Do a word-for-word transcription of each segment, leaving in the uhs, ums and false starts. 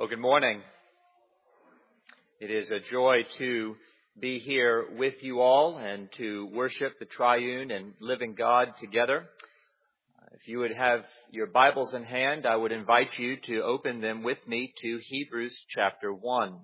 Well, good morning. It is a joy to be here with you all and to worship the triune and living God together. If you would have your Bibles in hand, I would invite you to open them with me to Hebrews chapter one.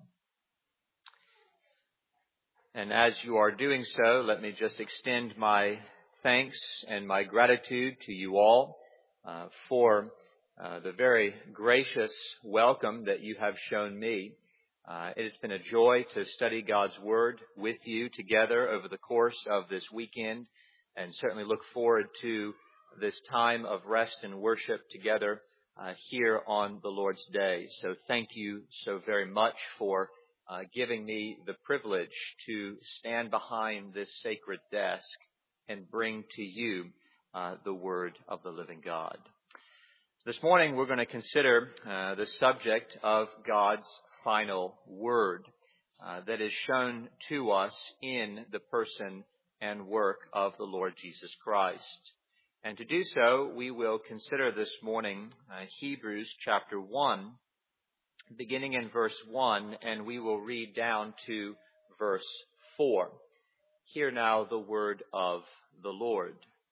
And as you are doing so, let me just extend my thanks and my gratitude to you all uh, for Uh, the very gracious welcome that you have shown me. Uh, it has been a joy to study God's Word with you together over the course of this weekend, and certainly look forward to this time of rest and worship together uh, here on the Lord's Day. So thank you so very much for uh, giving me the privilege to stand behind this sacred desk and bring to you uh, the Word of the living God. This morning we're going to consider uh, the subject of God's final word uh, that is shown to us in the person and work of the Lord Jesus Christ. And to do so, we will consider this morning uh, Hebrews chapter one, beginning in verse one, and we will read down to verse four. Hear now the word of the Lord.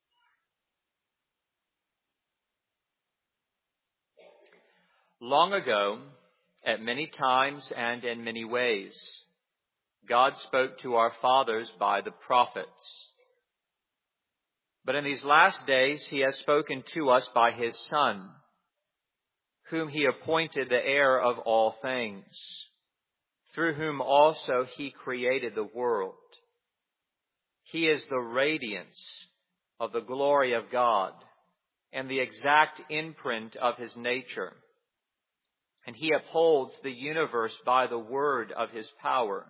Long ago, at many times and in many ways, God spoke to our fathers by the prophets. But in these last days, He has spoken to us by His Son, whom He appointed the heir of all things, through whom also He created the world. He is the radiance of the glory of God and the exact imprint of His nature. And He upholds the universe by the word of His power.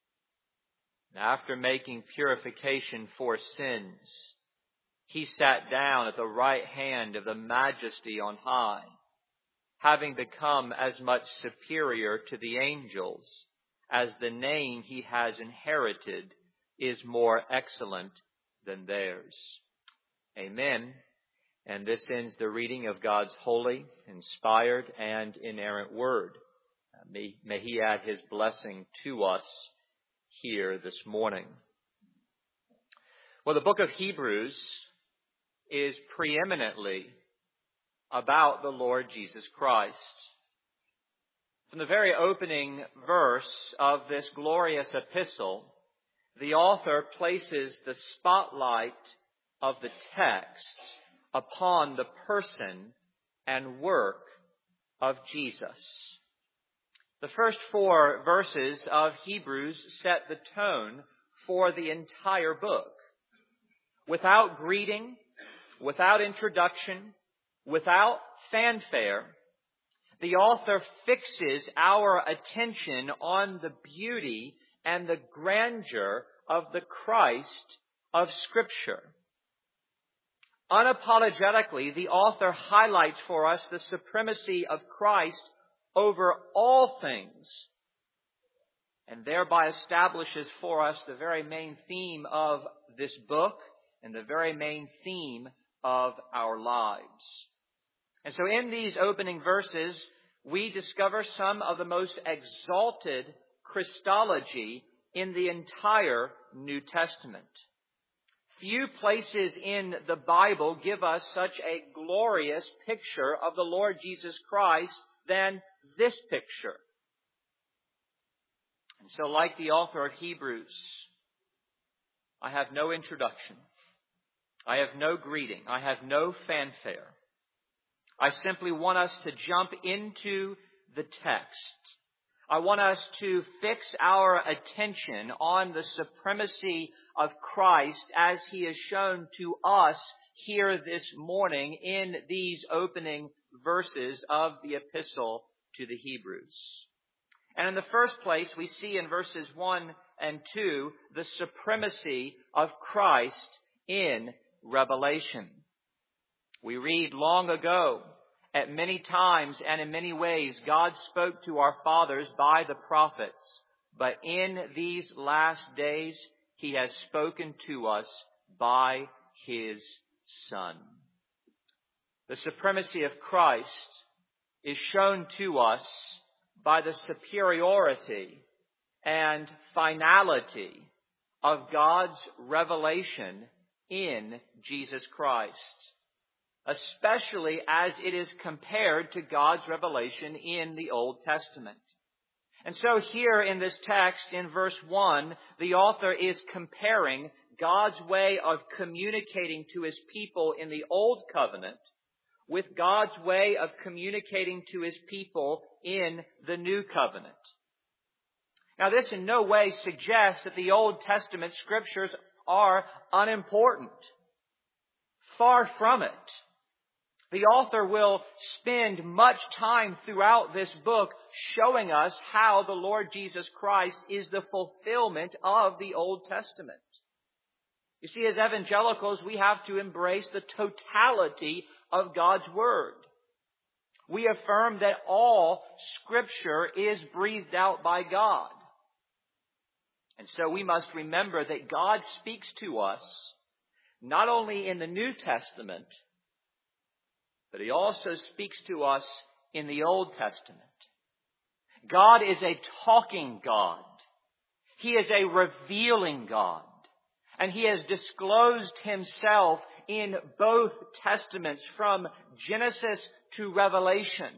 And after making purification for sins, He sat down at the right hand of the Majesty on high, having become as much superior to the angels as the name He has inherited is more excellent than theirs. Amen. And this ends the reading of God's holy, inspired, and inerrant word. May, may He add His blessing to us here this morning. Well, the book of Hebrews is preeminently about the Lord Jesus Christ. From the very opening verse of this glorious epistle, the author places the spotlight of the text upon the person and work of Jesus. The first four verses of Hebrews set the tone for the entire book. Without greeting, without introduction, without fanfare, the author fixes our attention on the beauty and the grandeur of the Christ of Scripture. Unapologetically, the author highlights for us the supremacy of Christ over all things, and thereby establishes for us the very main theme of this book and the very main theme of our lives. And so in these opening verses, we discover some of the most exalted Christology in the entire New Testament. Few places in the Bible give us such a glorious picture of the Lord Jesus Christ than this picture. And so, like the author of Hebrews, I have no introduction. I have no greeting. I have no fanfare. I simply want us to jump into the text. I want us to fix our attention on the supremacy of Christ as He is shown to us here this morning in these opening verses of the epistle to the Hebrews. And in the first place, we see in verses one and two the supremacy of Christ in Revelation. We read, long ago, at many times and in many ways, God spoke to our fathers by the prophets. But in these last days, He has spoken to us by His Son. The supremacy of Christ is shown to us by the superiority and finality of God's revelation in Jesus Christ, especially as it is compared to God's revelation in the Old Testament. And so here in this text, in verse one, the author is comparing God's way of communicating to His people in the Old Covenant with God's way of communicating to His people in the New Covenant. Now, this in no way suggests that the Old Testament scriptures are unimportant. Far from it. The author will spend much time throughout this book showing us how the Lord Jesus Christ is the fulfillment of the Old Testament. You see, as evangelicals, we have to embrace the totality of God's Word. We affirm that all Scripture is breathed out by God. And so we must remember that God speaks to us not only in the New Testament, but He also speaks to us in the Old Testament. God is a talking God. He is a revealing God. And He has disclosed Himself in both Testaments from Genesis to Revelation.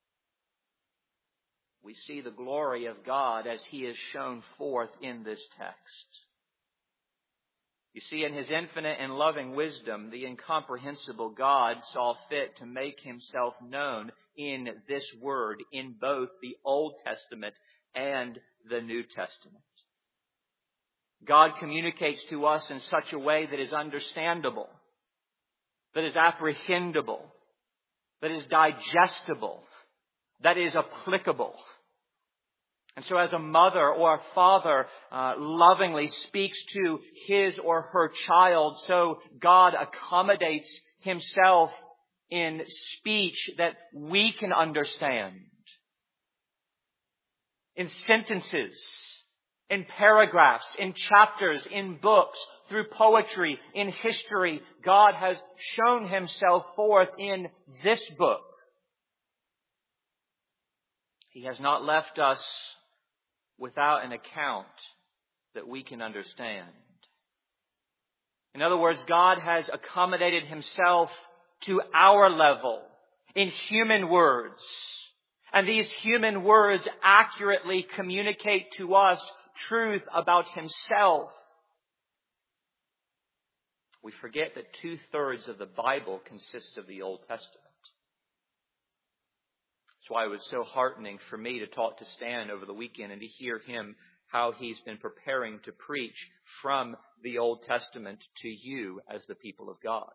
We see the glory of God as He is shown forth in this text. You see, in His infinite and loving wisdom, the incomprehensible God saw fit to make Himself known in this Word in both the Old Testament and the New Testament. God communicates to us in such a way that is understandable, that is apprehendable, that is digestible, that is applicable. And so as a mother or a father uh, lovingly speaks to his or her child, so God accommodates Himself in speech that we can understand. In sentences, in paragraphs, in chapters, in books, through poetry, in history, God has shown Himself forth in this book. He has not left us without an account that we can understand. In other words, God has accommodated Himself to our level in human words. And these human words accurately communicate to us truth about Himself. We forget that two-thirds of the Bible consists of the Old Testament. That's why it was so heartening for me to talk to Stan over the weekend and to hear him how he's been preparing to preach from the Old Testament to you as the people of God.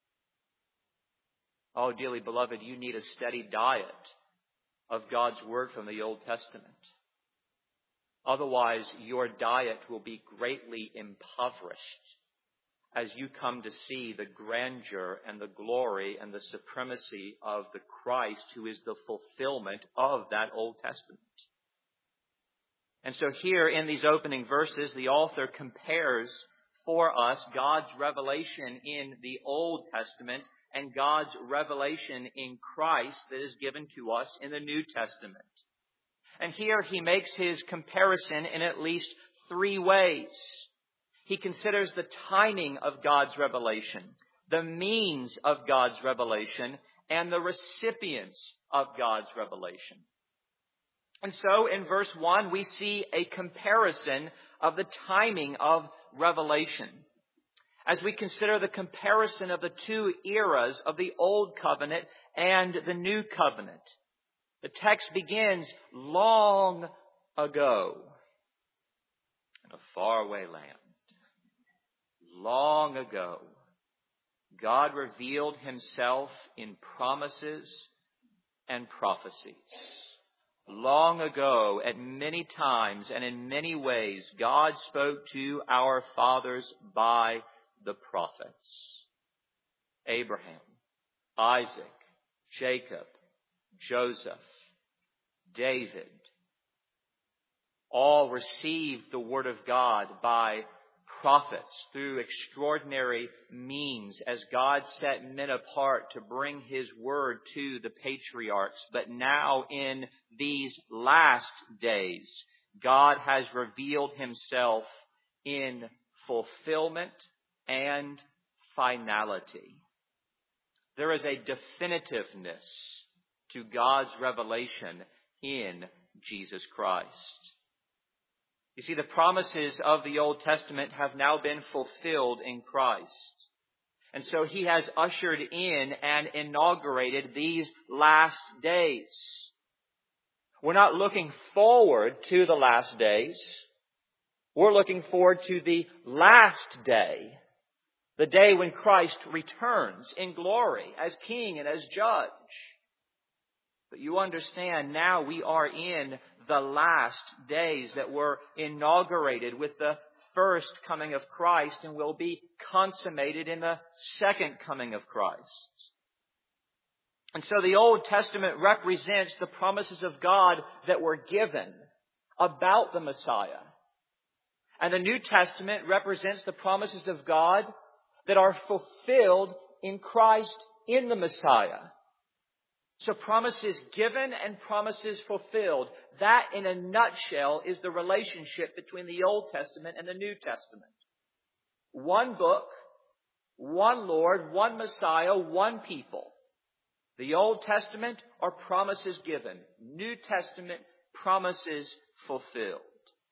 Oh, dearly beloved, you need a steady diet of God's Word from the Old Testament. Otherwise, your diet will be greatly impoverished as you come to see the grandeur and the glory and the supremacy of the Christ who is the fulfillment of that Old Testament. And so here in these opening verses, the author compares for us God's revelation in the Old Testament and God's revelation in Christ that is given to us in the New Testament. And here he makes his comparison in at least three ways. He considers the timing of God's revelation, the means of God's revelation, and the recipients of God's revelation. And so in verse one, we see a comparison of the timing of revelation. As we consider the comparison of the two eras of the Old Covenant and the New Covenant, the text begins long ago in a faraway land. Long ago, God revealed Himself in promises and prophecies. Long ago, at many times and in many ways, God spoke to our fathers by the prophets. Abraham, Isaac, Jacob, Joseph, David, all received the Word of God by prophets through extraordinary means as God set men apart to bring His word to the patriarchs. But now in these last days, God has revealed Himself in fulfillment and finality. There is a definitiveness to God's revelation in Jesus Christ. You see, the promises of the Old Testament have now been fulfilled in Christ. And so He has ushered in and inaugurated these last days. We're not looking forward to the last days. We're looking forward to the last day. The day when Christ returns in glory as King and as Judge. But you understand, now we are in the last days that were inaugurated with the first coming of Christ and will be consummated in the second coming of Christ. And so the Old Testament represents the promises of God that were given about the Messiah. And the New Testament represents the promises of God that are fulfilled in Christ in the Messiah. So promises given and promises fulfilled. That, in a nutshell, is the relationship between the Old Testament and the New Testament. One book, one Lord, one Messiah, one people. The Old Testament are promises given. New Testament, promises fulfilled.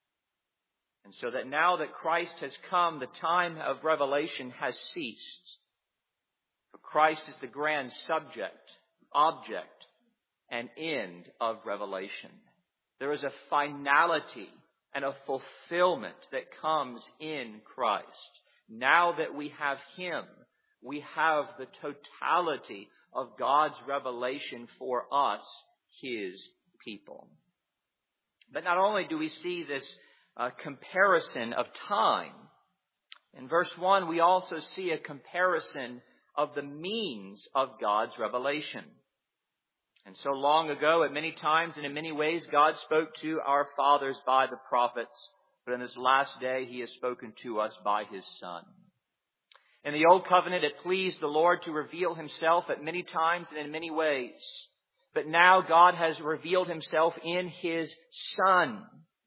And so that now that Christ has come, the time of revelation has ceased. For Christ is the grand subject, object, and end of revelation. There is a finality and a fulfillment that comes in Christ. Now that we have Him, we have the totality of God's revelation for us, His people. But not only do we see this uh, comparison of time, in verse one we also see a comparison of the means of God's revelation. And so long ago, at many times and in many ways, God spoke to our fathers by the prophets. But in this last day, He has spoken to us by His Son. In the Old Covenant, it pleased the Lord to reveal Himself at many times and in many ways. But now God has revealed Himself in His Son.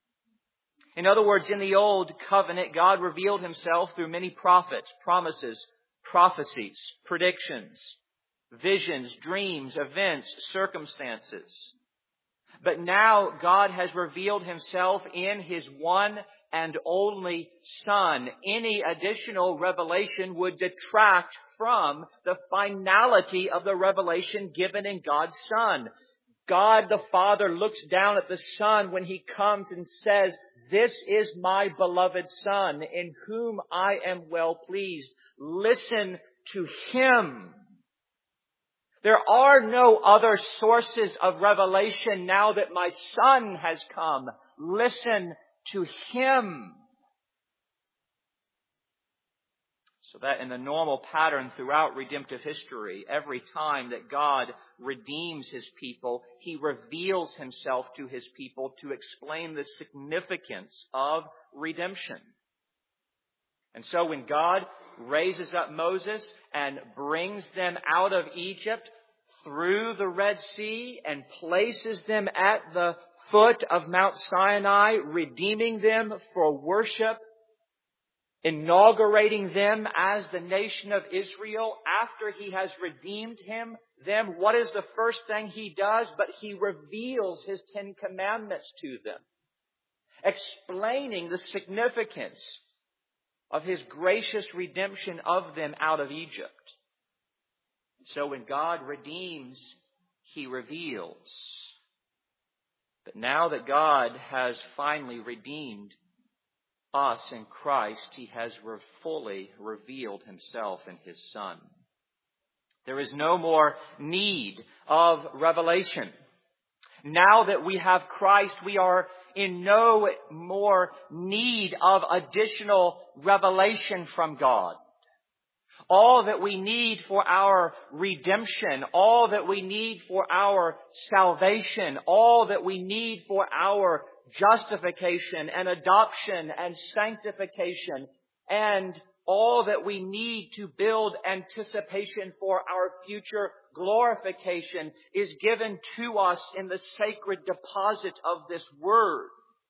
In other words, in the Old Covenant, God revealed Himself through many prophets, promises, prophecies, predictions, visions, dreams, events, circumstances. But now God has revealed Himself in His one and only Son. Any additional revelation would detract from the finality of the revelation given in God's Son. God the Father looks down at the Son when He comes and says, "This is my beloved Son, in whom I am well pleased. Listen to Him." There are no other sources of revelation now that my Son has come. Listen to Him. So that in the normal pattern throughout redemptive history, every time that God redeems His people, He reveals Himself to His people to explain the significance of redemption. And so when God raises up Moses and brings them out of Egypt through the Red Sea and places them at the foot of Mount Sinai, redeeming them for worship, inaugurating them as the nation of Israel, after He has redeemed him, them, what is the first thing He does? But He reveals His Ten Commandments to them, explaining the significance of His gracious redemption of them out of Egypt. So when God redeems, He reveals. But now that God has finally redeemed us in Christ, He has fully revealed Himself in His Son. There is no more need of revelation. Now that we have Christ, we are in no more need of additional revelation from God. All that we need for our redemption, all that we need for our salvation, all that we need for our justification and adoption and sanctification and all that we need to build anticipation for our future glorification is given to us in the sacred deposit of this Word.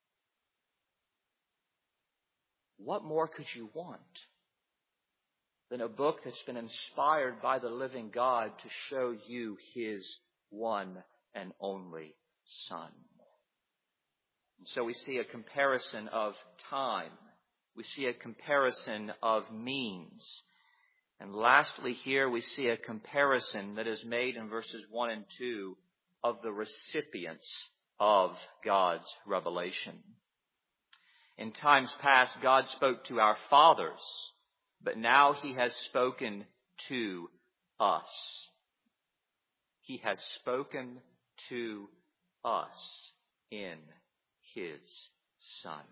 What more could you want than a book that's been inspired by the living God to show you His one and only Son? And so we see a comparison of time. We see a comparison of means. And lastly here we see a comparison that is made in verses one and two of the recipients of God's revelation. In times past, God spoke to our fathers, but now He has spoken to us. He has spoken to us in His Son.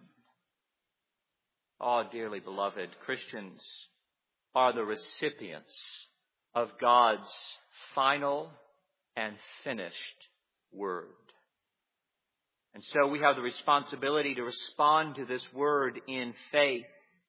Oh, dearly beloved, Christians are the recipients of God's final and finished Word. And so we have the responsibility to respond to this Word in faith.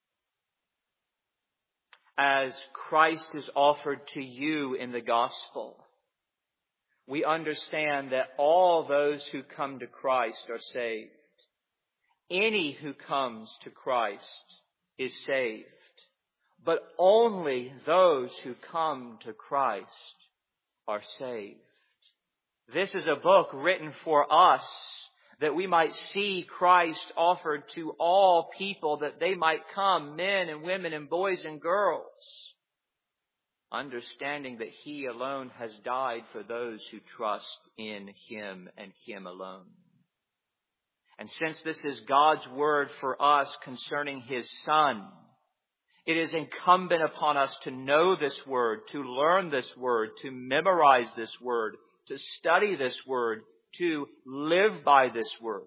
As Christ is offered to you in the gospel, we understand that all those who come to Christ are saved. Any who comes to Christ is saved, but only those who come to Christ are saved. This is a book written for us that we might see Christ offered to all people, that they might come, men and women and boys and girls, understanding that He alone has died for those who trust in Him and Him alone. And since this is God's Word for us concerning His Son, it is incumbent upon us to know this Word, to learn this Word, to memorize this Word, to study this Word, to live by this Word.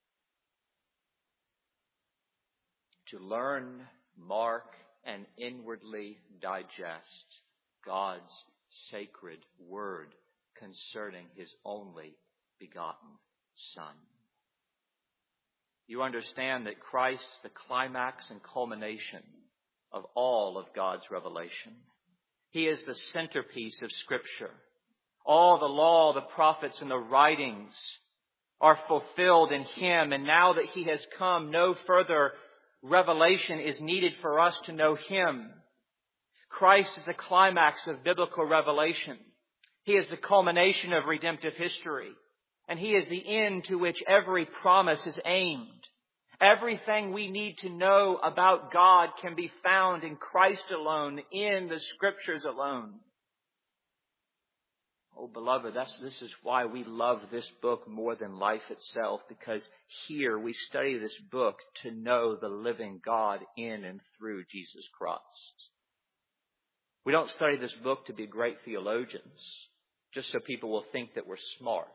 To learn, mark, and inwardly digest God's sacred Word concerning His only begotten Son. You understand that Christ is the climax and culmination of all of God's revelation. He is the centerpiece of Scripture. All the law, the prophets, and the writings are fulfilled in Him. And now that He has come, no further revelation is needed for us to know Him. Christ is the climax of biblical revelation. He is the culmination of redemptive history. And He is the end to which every promise is aimed. Everything we need to know about God can be found in Christ alone, in the Scriptures alone. Oh, beloved, that's, this is why we love this book more than life itself, because here we study this book to know the living God in and through Jesus Christ. We don't study this book to be great theologians, just so people will think that we're smart.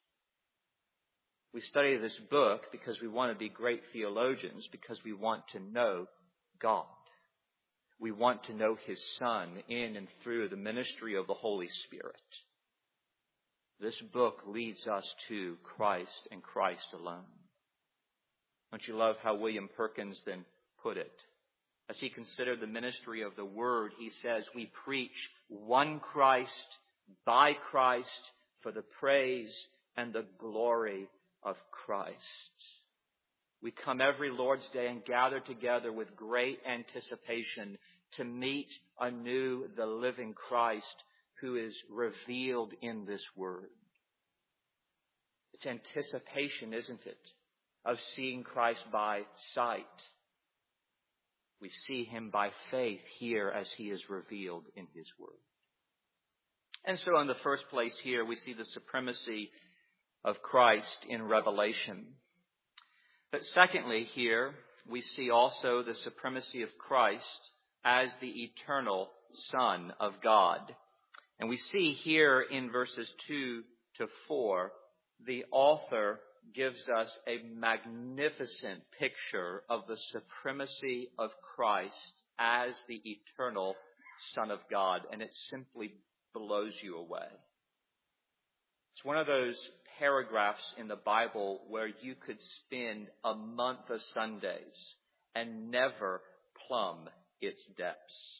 We study this book because we want to be great theologians, because we want to know God. We want to know His Son in and through the ministry of the Holy Spirit. This book leads us to Christ and Christ alone. Don't you love how William Perkins then put it? As he considered the ministry of the Word, he says, we preach one Christ, by Christ, for the praise and the glory of Christ. We come every Lord's Day and gather together with great anticipation to meet anew the living Christ who is revealed in this Word. It's anticipation, isn't it, of seeing Christ by sight. We see Him by faith here as He is revealed in His Word. And so in the first place here, we see the supremacy of Christ in revelation. But secondly here, we see also the supremacy of Christ as the eternal Son of God. And we see here in verses two to four, the author gives us a magnificent picture of the supremacy of Christ as the eternal Son of God. And it simply blows you away. It's one of those paragraphs in the Bible where you could spend a month of Sundays and never plumb its depths.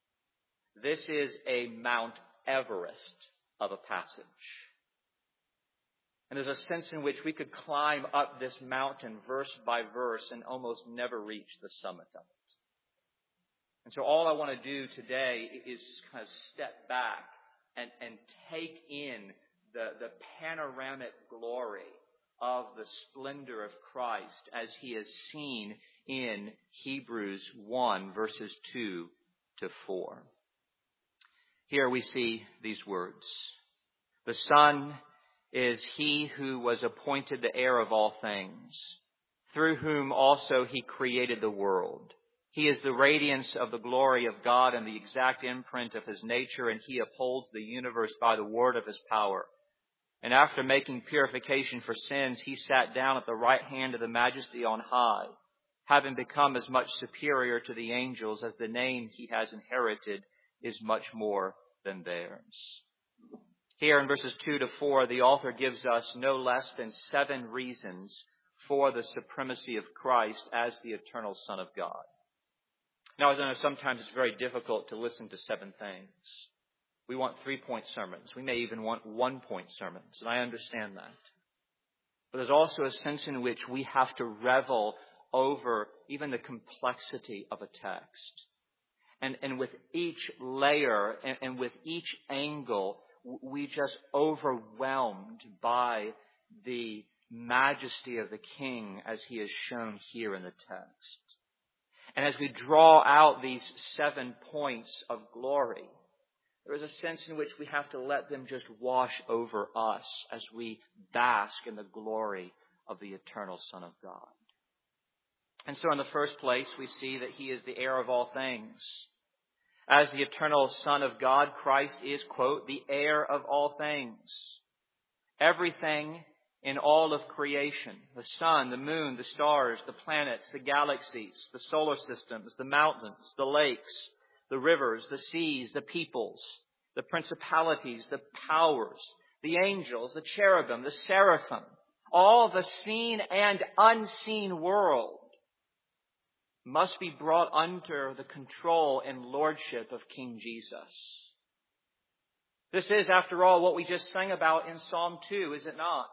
This is a Mount Everest of a passage. And there's a sense in which we could climb up this mountain verse by verse and almost never reach the summit of it. And so all I want to do today is just kind of step back and, and take in the, the panoramic glory of the splendor of Christ as he is seen in Hebrews one, verses two to four. Here we see these words. The Son is he who was appointed the heir of all things, through whom also he created the world. He is the radiance of the glory of God and the exact imprint of his nature, and he upholds the universe by the word of his power. And after making purification for sins, he sat down at the right hand of the Majesty on high, having become as much superior to the angels as the name he has inherited is much more than theirs. Here in verses two to four, the author gives us no less than seven reasons for the supremacy of Christ as the eternal Son of God. Now, I know sometimes it's very difficult to listen to seven things. We want three-point sermons. We may even want one-point sermons, and I understand that. But there's also a sense in which we have to revel over even the complexity of a text. And, and with each layer and, and with each angle, we just overwhelmed by the majesty of the King as he is shown here in the text. And as we draw out these seven points of glory, there is a sense in which we have to let them just wash over us as we bask in the glory of the eternal Son of God. And so in the first place, we see that he is the heir of all things. As the eternal Son of God, Christ is, quote, the heir of all things. Everything in all of creation, the sun, the moon, the stars, the planets, the galaxies, the solar systems, the mountains, the lakes, the rivers, the seas, the peoples, the principalities, the powers, the angels, the cherubim, the seraphim, all the seen and unseen world must be brought under the control and lordship of King Jesus. This is, after all, what we just sang about in Psalm two, is it not?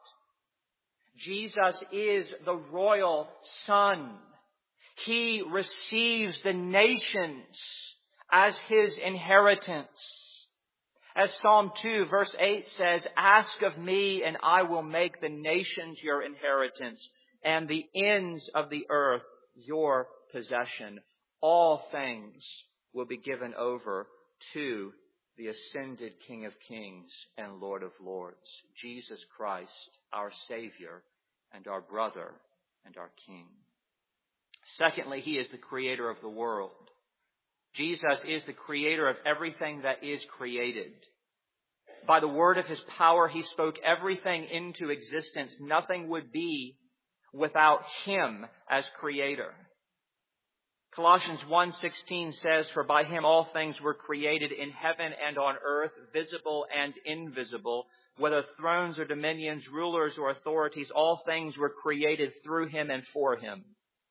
Jesus is the royal Son. He receives the nations as his inheritance. As Psalm two, verse eight says, "Ask of me, and I will make the nations your inheritance, and the ends of the earth your possession." All things will be given over to the ascended King of Kings and Lord of Lords, Jesus Christ, our Savior and our brother and our King. Secondly, he is the creator of the world. Jesus is the creator of everything that is created. By the word of his power, he spoke everything into existence. Nothing would be without him as creator. Colossians one sixteen says, "For by him all things were created in heaven and on earth, visible and invisible, whether thrones or dominions, rulers or authorities, all things were created through him and for him."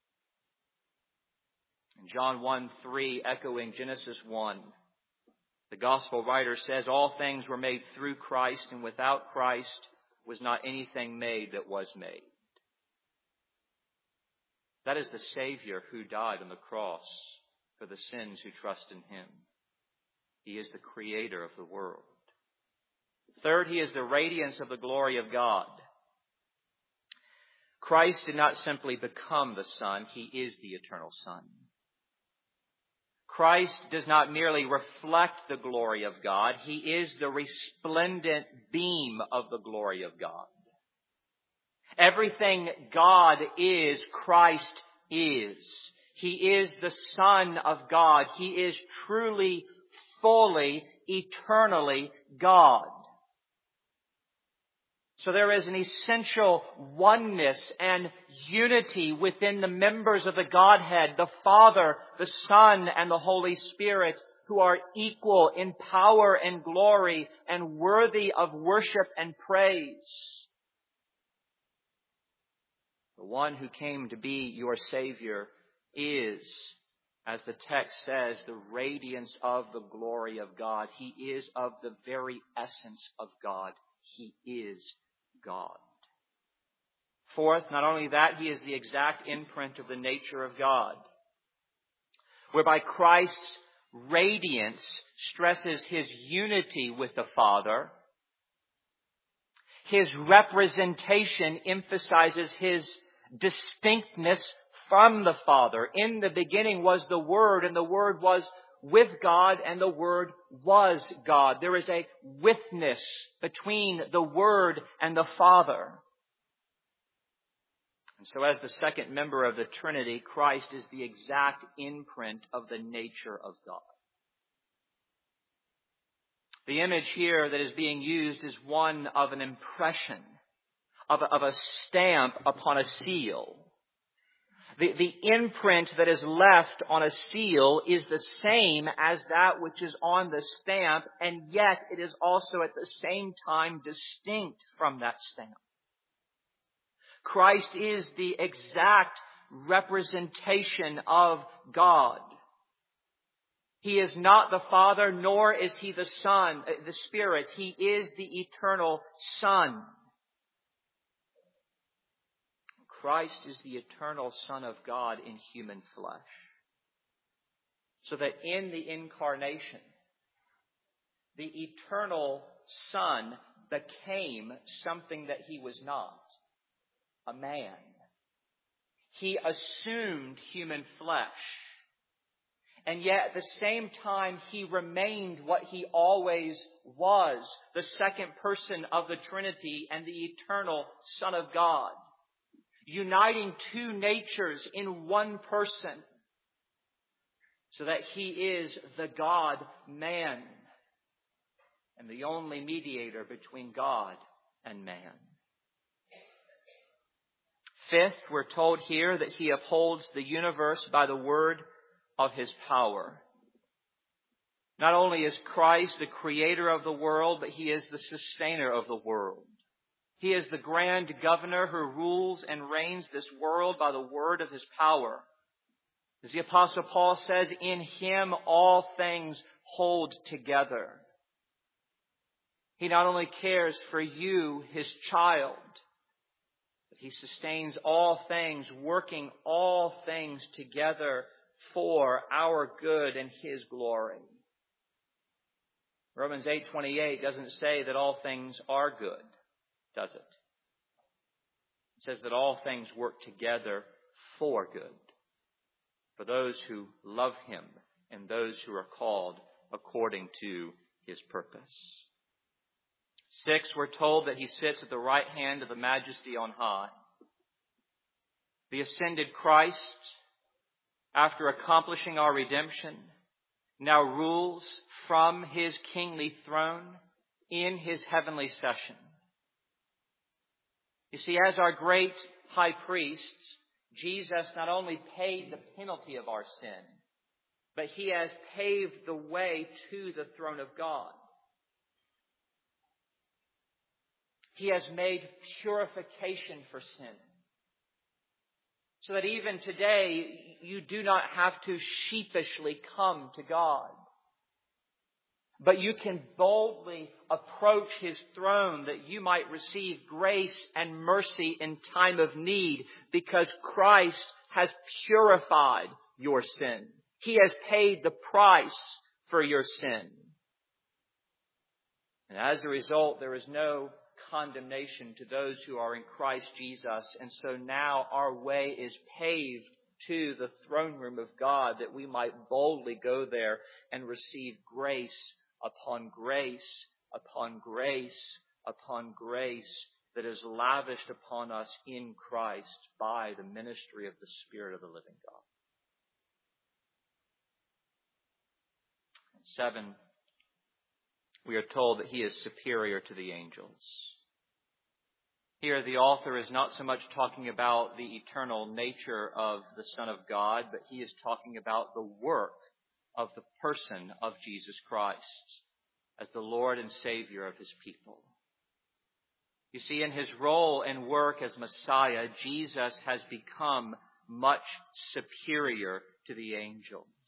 In John one three, echoing Genesis one, the gospel writer says, "All things were made through Christ, and without Christ was not anything made that was made." That is the Savior who died on the cross for the sins who trust in him. He is the creator of the world. Third, he is the radiance of the glory of God. Christ did not simply become the Son, he is the eternal Son. Christ does not merely reflect the glory of God, he is the resplendent beam of the glory of God. Everything God is, Christ is. He is the Son of God. He is truly, fully, eternally God. So there is an essential oneness and unity within the members of the Godhead, the Father, the Son, and the Holy Spirit, who are equal in power and glory and worthy of worship and praise. The one who came to be your Savior is As the text says, the radiance of the glory of God. He is of the very essence of God. He is God. Fourth, not only that, He is the exact imprint of the nature of God, whereby Christ's radiance stresses His unity with the Father. His representation emphasizes His distinctness from the Father. In the beginning was the Word, and the Word was with God, and the Word was God. There is a witness between the Word and the Father. And so as the second member of the Trinity, Christ is the exact imprint of the nature of God. The image here that is being used is one of an impression, of a, of a stamp upon a seal. The, the imprint that is left on a seal is the same as that which is on the stamp, and yet it is also at the same time distinct from that stamp. Christ is the exact representation of God. He is not the Father, nor is He the Son, the Spirit. He is the eternal Son. Christ is the eternal Son of God in human flesh. So that in the incarnation, the eternal Son became something that He was not, a man. He assumed human flesh. And yet at the same time, He remained what He always was, the second person of the Trinity and the eternal Son of God, uniting two natures in one person, so that He is the God-man and the only mediator between God and man. Fifth, we're told here that He upholds the universe by the word of His power. Not only is Christ the creator of the world, but He is the sustainer of the world. He is the grand governor who rules and reigns this world by the word of His power. As the Apostle Paul says, in Him all things hold together. He not only cares for you, His child, but He sustains all things, working all things together for our good and His glory. Romans eight twenty-eight doesn't say that all things are good, does it? It says that all things work together for good, for those who love Him and those who are called according to His purpose. Six, we're told that He sits at the right hand of the Majesty on high. The ascended Christ, after accomplishing our redemption, now rules from His kingly throne in His heavenly session. You see, as our great high priest, Jesus not only paid the penalty of our sin, but He has paved the way to the throne of God. He has made purification for sin, so that even today you do not have to sheepishly come to God, but you can boldly approach His throne that you might receive grace and mercy in time of need, because Christ has purified your sin. He has paid the price for your sin. And as a result, there is no condemnation to those who are in Christ Jesus. And so now our way is paved to the throne room of God, that we might boldly go there and receive grace upon grace upon grace upon grace that is lavished upon us in Christ by the ministry of the Spirit of the living God. And seven, we are told that He is superior to the angels. Here, the author is not so much talking about the eternal nature of the Son of God, but he is talking about the work of the person of Jesus Christ as the Lord and Savior of His people. You see, in His role and work as Messiah, Jesus has become much superior to the angels.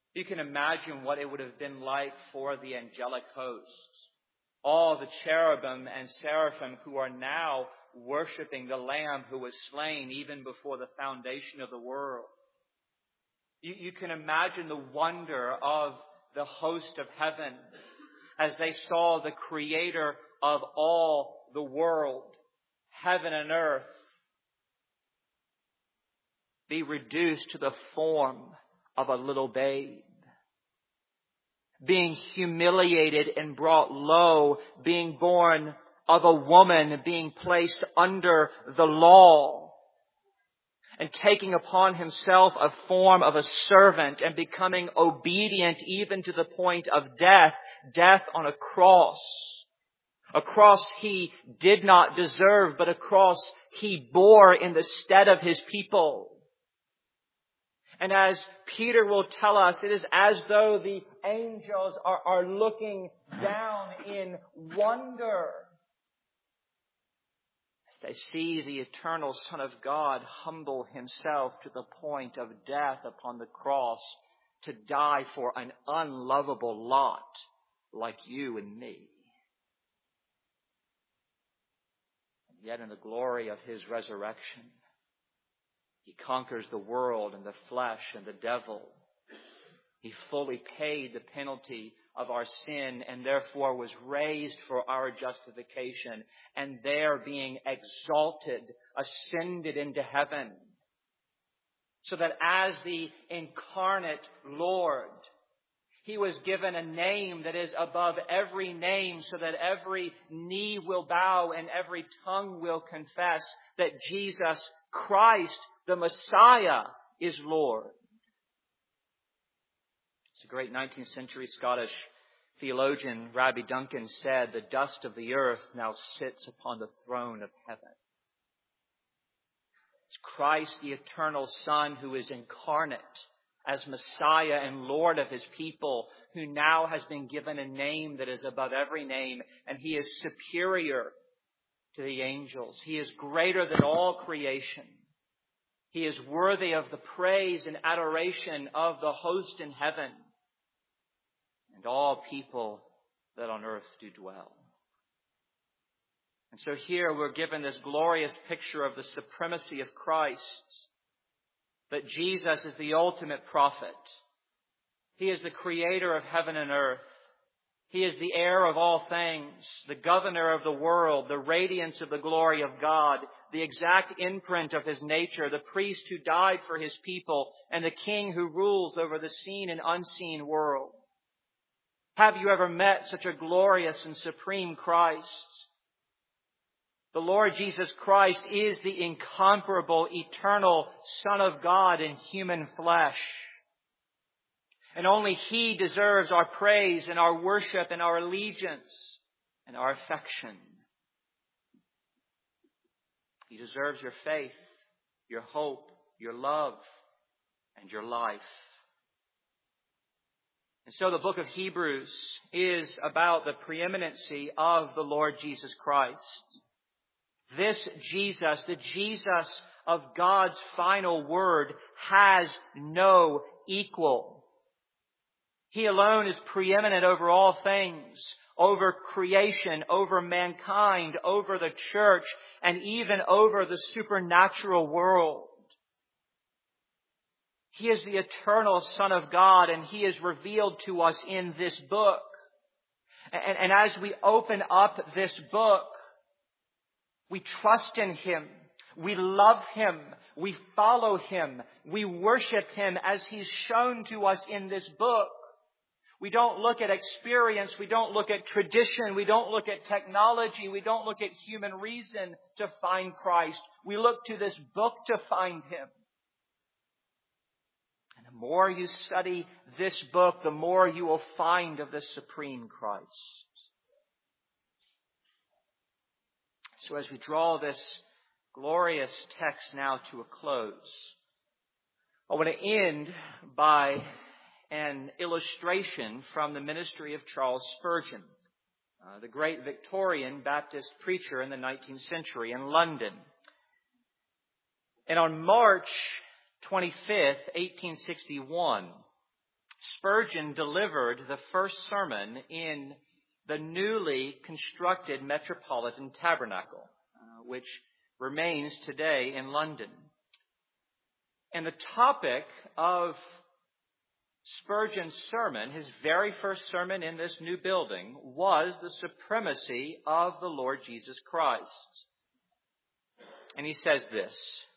You can imagine what it would have been like for the angelic hosts, all the cherubim and seraphim who are now worshiping the Lamb who was slain even before the foundation of the world. You, you can imagine the wonder of the host of heaven as they saw the Creator of all the world, heaven and earth, be reduced to the form of a little babe, being humiliated and brought low, being born of a woman, being placed under the law, and taking upon himself a form of a servant and becoming obedient even to the point of death, death on a cross. A cross he did not deserve, but a cross he bore in the stead of his people. And as Peter will tell us, it is as though the angels are, are looking down in wonder as they see the eternal Son of God humble himself to the point of death upon the cross to die for an unlovable lot like you and me. And yet in the glory of his resurrection, he conquers the world and the flesh and the devil. He fully paid the penalty of our sin and therefore was raised for our justification, and there being exalted, ascended into heaven, so that as the incarnate Lord, he was given a name that is above every name, so that every knee will bow and every tongue will confess that Jesus Christ, the Messiah, is Lord. As a great nineteenth century Scottish theologian, Rabbi Duncan, said, the dust of the earth now sits upon the throne of heaven. It's Christ, the eternal Son, who is incarnate as Messiah and Lord of his people, who now has been given a name that is above every name, and he is superior to the angels. He is greater than all creation. He is worthy of the praise and adoration of the host in heaven and all people that on earth do dwell. And so here we're given this glorious picture of the supremacy of Christ, that Jesus is the ultimate prophet. He is the creator of heaven and earth. He is the heir of all things, the governor of the world, the radiance of the glory of God, the exact imprint of his nature, the priest who died for his people, and the king who rules over the seen and unseen world. Have you ever met such a glorious and supreme Christ? The Lord Jesus Christ is the incomparable, eternal Son of God in human flesh. And only He deserves our praise and our worship and our allegiance and our affection. He deserves your faith, your hope, your love, and your life. And so the book of Hebrews is about the preeminency of the Lord Jesus Christ. This Jesus, the Jesus of God's final word, has no equal. He alone is preeminent over all things, over creation, over mankind, over the church, and even over the supernatural world. He is the eternal Son of God, and He is revealed to us in this book. And, and as we open up this book, we trust in Him. We love Him. We follow Him. We worship Him as He's shown to us in this book. We don't look at experience. We don't look at tradition. We don't look at technology. We don't look at human reason to find Christ. We look to this book to find Him. And the more you study this book, the more you will find of the supreme Christ. So as we draw this glorious text now to a close, I want to end by an illustration from the ministry of Charles Spurgeon, uh, the great Victorian Baptist preacher in the nineteenth century in London. And on March twenty-fifth, eighteen sixty-one, Spurgeon delivered the first sermon in the newly constructed Metropolitan Tabernacle, uh, which remains today in London. And the topic of Spurgeon's sermon, his very first sermon in this new building, was the supremacy of the Lord Jesus Christ. And he says this: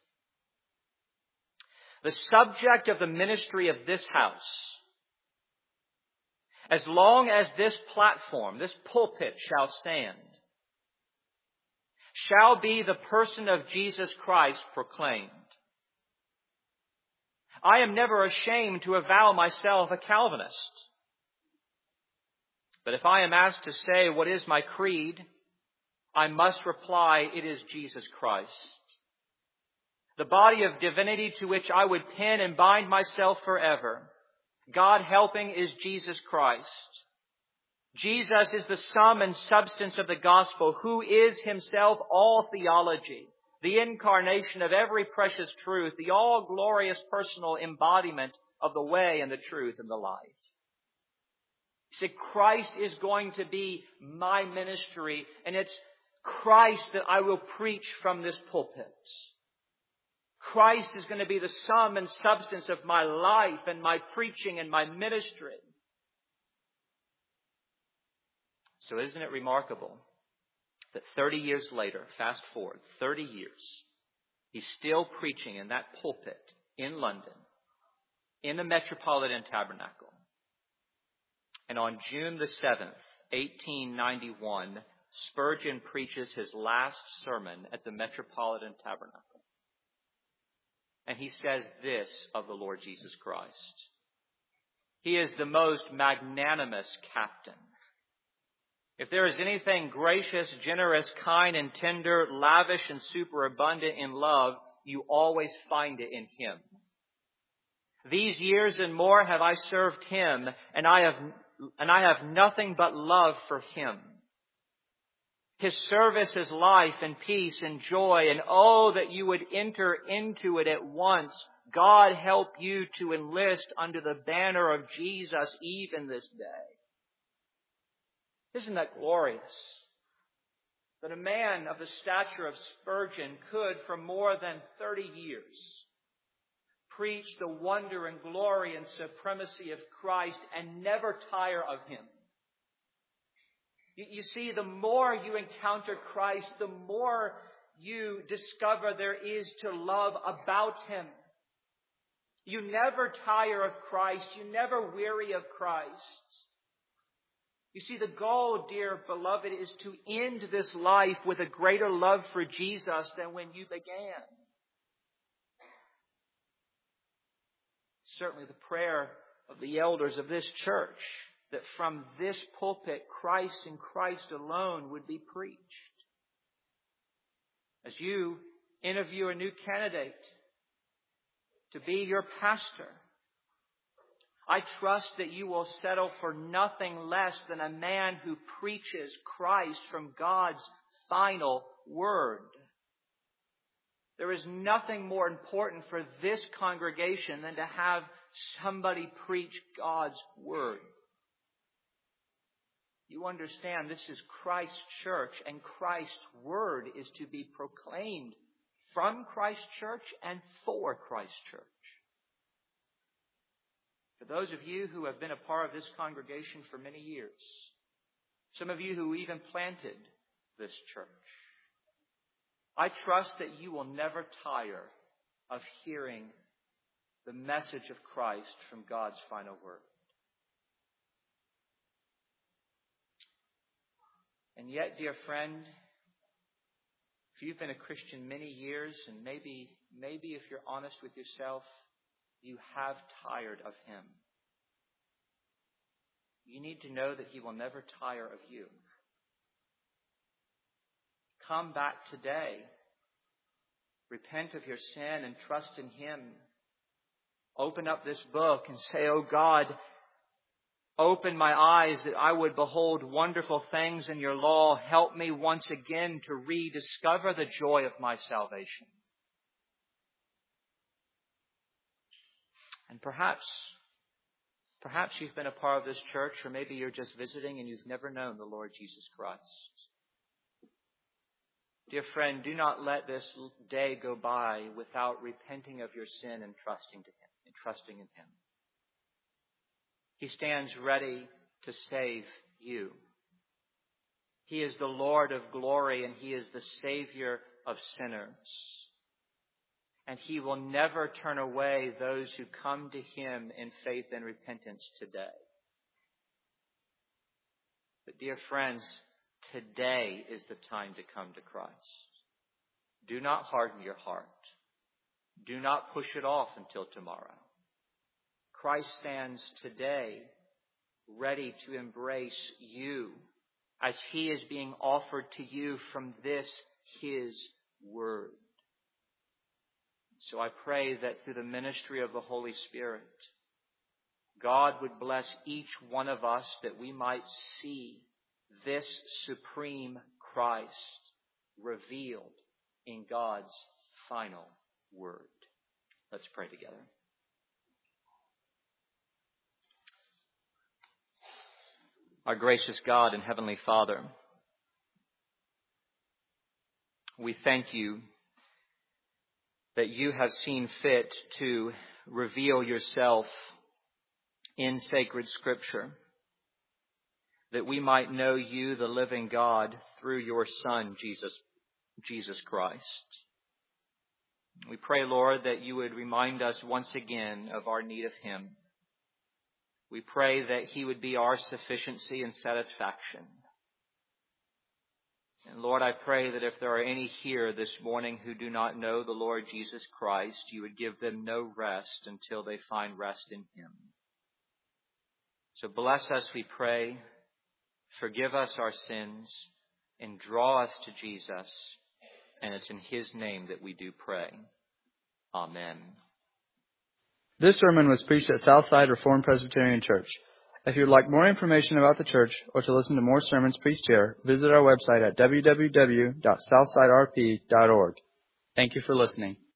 "The subject of the ministry of this house, as long as this platform, this pulpit shall stand, shall be the person of Jesus Christ proclaimed. I am never ashamed to avow myself a Calvinist. But if I am asked to say what is my creed, I must reply, it is Jesus Christ. The body of divinity to which I would pin and bind myself forever, God helping, is Jesus Christ. Jesus is the sum and substance of the gospel, who is himself all theology, the incarnation of every precious truth, the all-glorious personal embodiment of the way and the truth and the life. You see, Christ is going to be my ministry, and it's Christ that I will preach from this pulpit. Christ is going to be the sum and substance of my life and my preaching and my ministry. So isn't it remarkable that thirty years later, fast forward, thirty years, he's still preaching in that pulpit in London, in the Metropolitan Tabernacle. And on June the seventh, eighteen ninety-one, Spurgeon preaches his last sermon at the Metropolitan Tabernacle. And he says this of the Lord Jesus Christ: He is the most magnanimous captain. If there is anything gracious, generous, kind, and tender, lavish, and superabundant in love, you always find it in Him. These years and more have I served Him, and I have, and I have nothing but love for Him. His service is life and peace and joy, and oh, that you would enter into it at once. God help you to enlist under the banner of Jesus even this day. Isn't that glorious? That a man of the stature of Spurgeon could, for more than thirty years, preach the wonder and glory and supremacy of Christ and never tire of Him. You, you see, the more you encounter Christ, the more you discover there is to love about Him. You never tire of Christ. You never weary of Christ. You see, the goal, dear beloved, is to end this life with a greater love for Jesus than when you began. Certainly the prayer of the elders of this church, that from this pulpit, Christ and Christ alone would be preached. As you interview a new candidate to be your pastor, I trust that you will settle for nothing less than a man who preaches Christ from God's final word. There is nothing more important for this congregation than to have somebody preach God's word. You understand, this is Christ's church, and Christ's word is to be proclaimed from Christ's church and for Christ's church. For those of you who have been a part of this congregation for many years, some of you who even planted this church, I trust that you will never tire of hearing the message of Christ from God's final word. And yet, dear friend, if you've been a Christian many years, and maybe, maybe if you're honest with yourself, you have tired of Him, you need to know that He will never tire of you. Come back today. Repent of your sin and trust in Him. Open up this book and say, "Oh God, open my eyes that I would behold wonderful things in your law. Help me once again to rediscover the joy of my salvation." And perhaps, Perhaps you've been a part of this church, or maybe you're just visiting and you've never known the Lord Jesus Christ. Dear friend, do not let this day go by without repenting of your sin and trusting to Him, and trusting in Him. He stands ready to save you. He is the Lord of glory, and He is the Savior of sinners. And He will never turn away those who come to Him in faith and repentance today. But dear friends, today is the time to come to Christ. Do not harden your heart. Do not push it off until tomorrow. Christ stands today ready to embrace you as He is being offered to you from this His Word. So I pray that through the ministry of the Holy Spirit, God would bless each one of us that we might see this supreme Christ revealed in God's final Word. Let's pray together. Our gracious God and Heavenly Father, we thank You that You have seen fit to reveal Yourself in sacred Scripture, that we might know You, the living God, through Your Son, Jesus, Jesus Christ. We pray, Lord, that You would remind us once again of our need of Him. We pray that He would be our sufficiency and satisfaction. And Lord, I pray that if there are any here this morning who do not know the Lord Jesus Christ, You would give them no rest until they find rest in Him. So bless us, we pray. Forgive us our sins and draw us to Jesus. And it's in His name that we do pray. Amen. This sermon was preached at Southside Reformed Presbyterian Church. If you would like more information about the church or to listen to more sermons preached here, visit our website at w w w dot southside r p dot org. Thank you for listening.